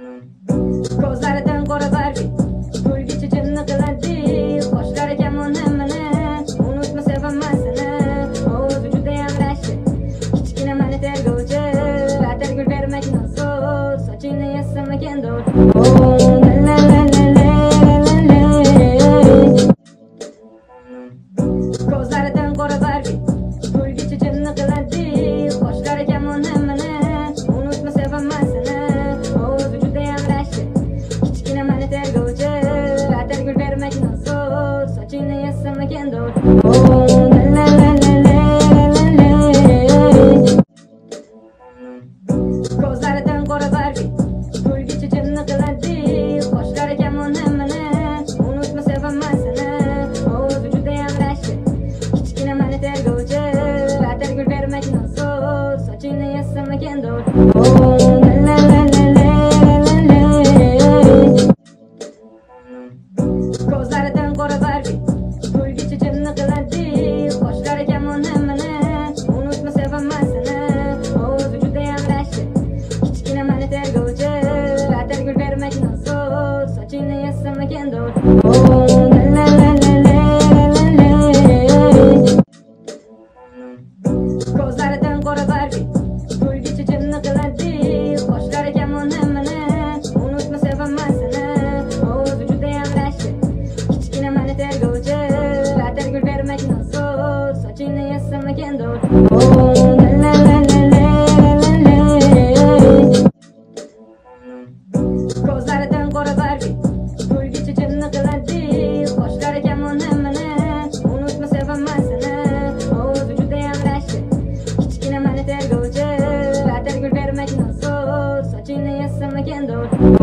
Ko'zlaridan qora Barbie kulgichi jinni qiladi. Qoshlari kamon hammani unutma sevaman seni. O'zi judayam rashki kichkina mani tergovchi. Atalgul bermakdan zo'r sochingni yasamagan do'st. La la la la la la. Ko'zlaridan qora Barbie kulgichi jinni qiladi. Qoshlari kamon hammani unutma sevaman seni. O'zi judayam rashki kichkina mani tergovchi. Atalgul bermakdan zo'r sochingni yasamagan do'st. La la la la la la. Ko'zlaridan qora Barbie kulgichi jinni qiladi. Qoshlari kamon hammani unutma sevaman seni. O'zi judayam rashki kichkina mani tergovchi. Atalgul bermakdan zo'r sochingni yasamagan do'st. La la la la la la. Ko'zlaridan qora Barbie kulgichi jinni qiladi. Qoshlari kamon hammani unutma sevaman seni. O'zi judayam rashki kichkina mani tergovchi. Atalgul bermakdan zo'r sochingni yasamagan do'st. La la la la la la. Ko'zlaridan qora Barbie kulgichi jinni qiladi. Qoshlari kamon hammani unutma sevaman seni. O'zi judayam rashki kichkina mani tergovchi. Atalgul bermakdan zo'r sochingni yasamagan do'st. La la la la la la. Ko'zlaridan qora Barbie kulgichi jinni qiladi. Qoshlari kamon hammani unutma sevaman seni. O'zi judayam rashki kichkina mani tergovchi. Atalgul bermakdan zo'r sochingni yasamagan do'st.